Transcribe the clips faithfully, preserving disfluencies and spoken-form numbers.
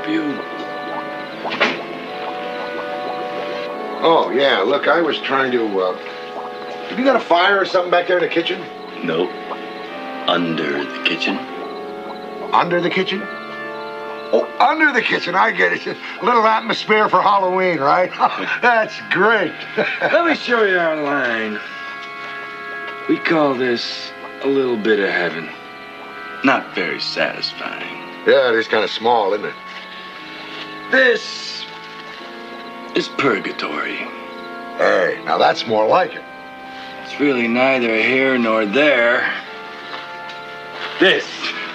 help you? Oh, yeah, look, I was trying to, uh... Have you got a fire or something back there in the kitchen? No. Under the kitchen. Under the kitchen? Oh, under the kitchen, I get it. A little atmosphere for Halloween, right? That's great. Let me show you our line. We call this a little bit of heaven. Not very satisfying. Yeah, it is kind of small, isn't it? This is purgatory. Hey, now that's more like it. It's really neither here nor there. This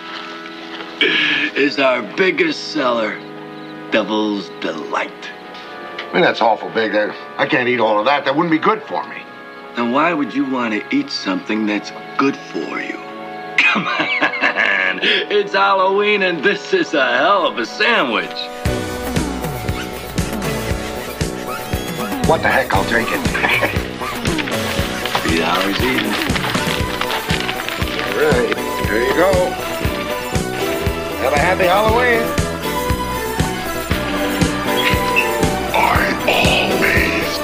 is our biggest seller, Devil's Delight. I mean, that's awful big. I, I can't eat all of that. That wouldn't be good for me. Then why would you want to eat something that's good for you? Come on, it's Halloween and this is a hell of a sandwich. What the heck, I'll take it. Three hours even. All right, here you go. Have a happy Halloween. I always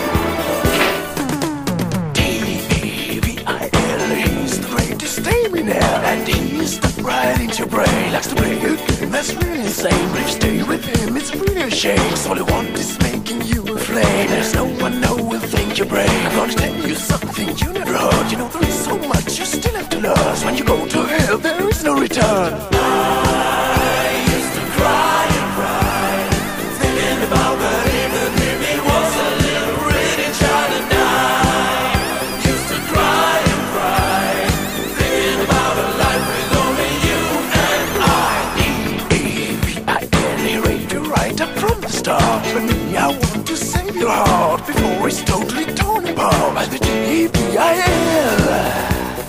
do. D E V I L, he's the greatest name in hell. And he's stuck right into your brain. Likes to play a game that's really insane. But if you stay with him, it's really a shame. 'Cause all he wants is making you a flame. There's no one who will think you're brave. I'm gonna tell you something you never heard. You know there is so much you still have to learn. So when you go to hell, there is no return. I used to cry and cry, thinking about that even if it was a little pretty child and I used to cry and cry, thinking about a life with only you and I. D E V I L, he raped you right up from the start. But me, I want to save your heart before it's totally torn apart by the D E V I L.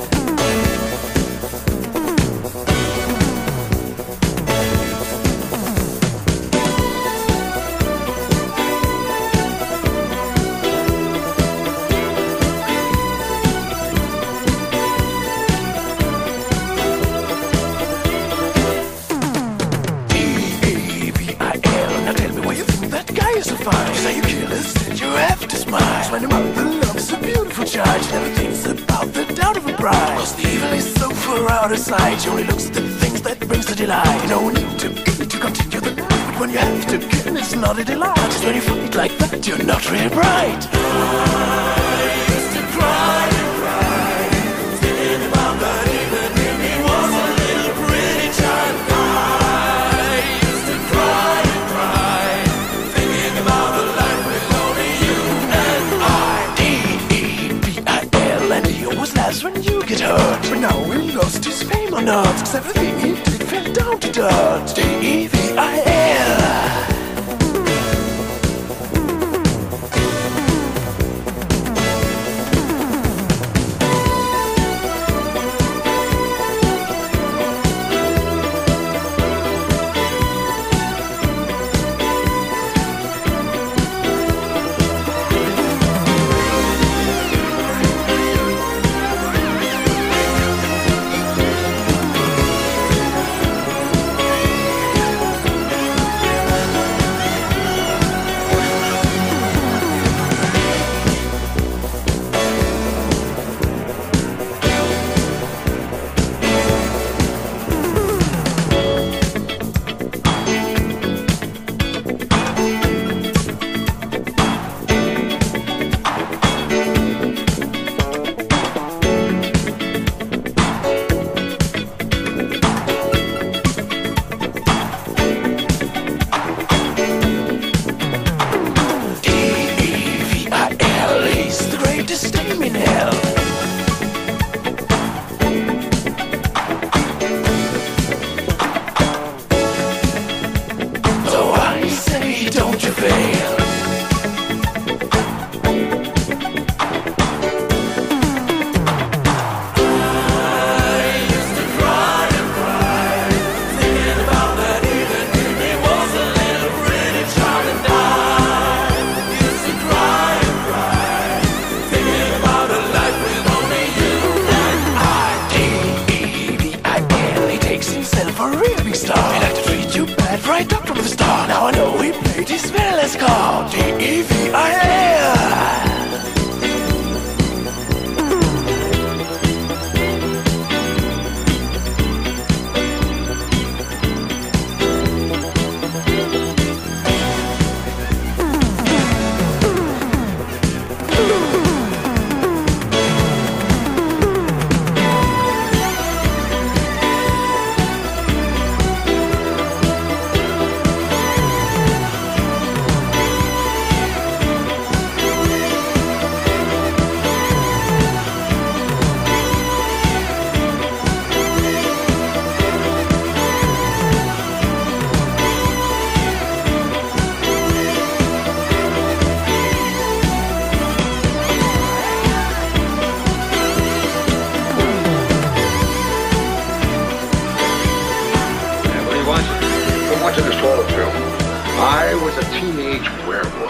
Cause you killers that you have to smile. When your mother loves a beautiful child, she never thinks about the doubt of a bride. Cause the evil is so far out of sight, she only looks at the things that brings the delight. You know, need to eat to continue the night, but when you have to kill, it's not a delight. Just when you fight like that, you're not really bright. I used to cry and cry, thinking about that even if it was a little pretty child. I used to cry and cry, thinking about a life with only you and I. D E V I L, and he always laughs when you get hurt. But now he lost his fame on earth, 'cause everything he did fell down to dirt. D E V I L. Right up from the I know we play this well, let's call D E V I L. I'm watching this horror film. I was a teenage werewolf.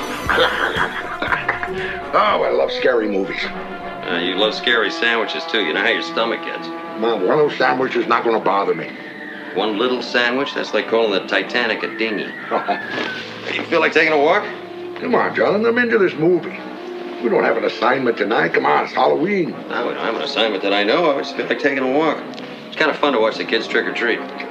Oh, I love scary movies. Uh, you love scary sandwiches, too. You know how your stomach gets. Mom, one of those sandwiches is not going to bother me. One little sandwich? That's like calling the Titanic a dinghy. You feel like taking a walk? Come on, John. I'm into this movie. We don't have an assignment tonight. Come on, it's Halloween. No, we don't have an assignment that I know of. I just feel like taking a walk. It's kind of fun to watch the kids trick or treat.